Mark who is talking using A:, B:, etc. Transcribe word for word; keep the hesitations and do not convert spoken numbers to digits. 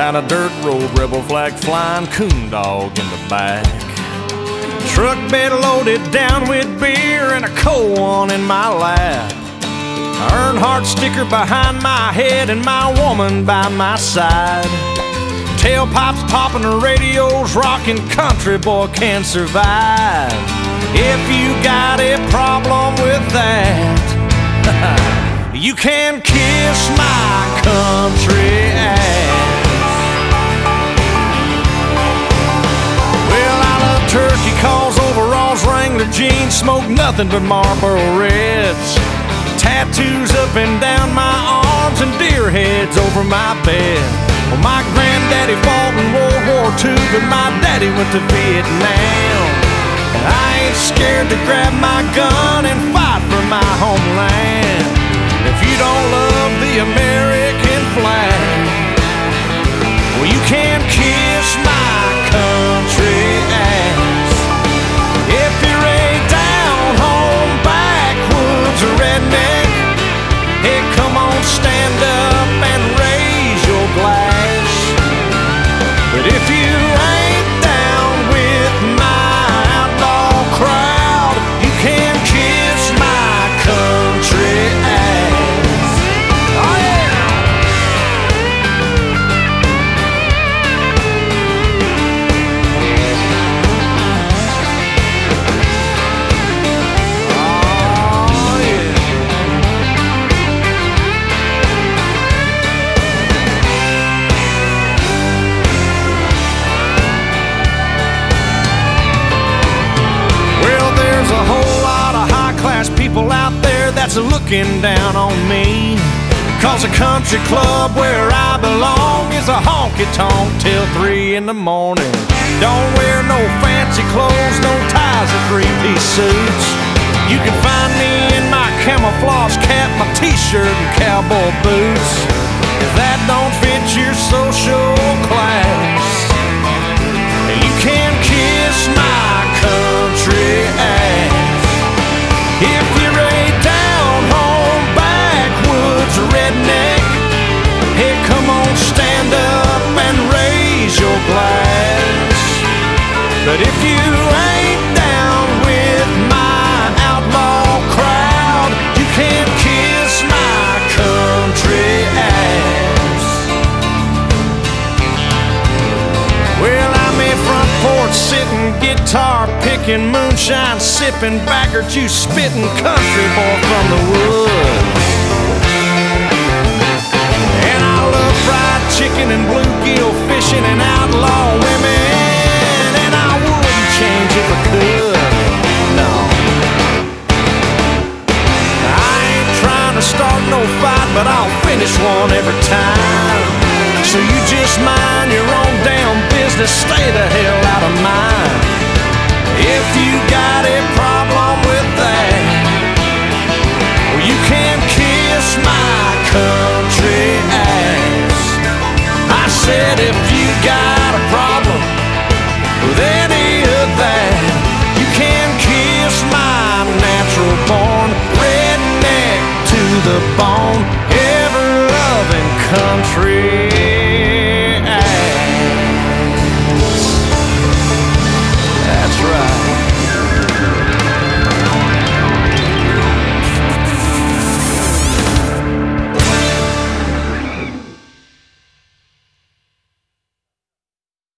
A: down a dirt road, rebel flag flying, coon dog in the back. Truck bed loaded down with beer and a cold one in my lap. Earnhardt sticker behind my head and my woman by my side. Tailpipes popping, the radio's rocking, country boy can survive. If you got a problem with that, you can kiss my country ass. Well, I love turkey calls, overalls, Wrangler jeans, smoke nothing but Marlboro Reds. Tattoos up and down my arms and deer heads over my bed. Well, my granddaddy fought in World War Two, but my daddy went to Vietnam. And I ain't scared to grab my gun and fight for my homeland. If you don't love the American flag, well, you can kiss my country ass. If you're a down-home backwoods redneck, hey, come on, stand up and raise your glass. But if you ain't down with my outlaw crowd, you can kiss my country ass. Oh yeah! Oh yeah! Well, there's a whole lot of high-class people out there that's looking down on me. Cause a country club where I belong is a honky-tonk till three in the morning. Don't wear no fancy clothes, no ties or three-piece suits. You can find me in my camouflage cap, my t-shirt and cowboy boots. If that don't fit your social class, you can kiss my country ass. If you're a down-home backwoods redneck, hey, come on, stand up and raise your glass. But if you ain't down with my outlaw crowd, you can kiss my country ass. Well, I'm a front porch sitting, guitar picking, moonshine sipping, backer juice spitting, country boy from the woods. And I love fried chicken and bluegill fishing and outlaw women, and I wouldn't change if I could. No, I ain't trying to start no fight, but I'll finish one every time. So you just mind your own damn business, stay the hell out of mine. If you got a problem with that, well, you can kiss my country ass. I said if you got a problem with any of that, you can kiss my natural born redneck to the bone, ever loving country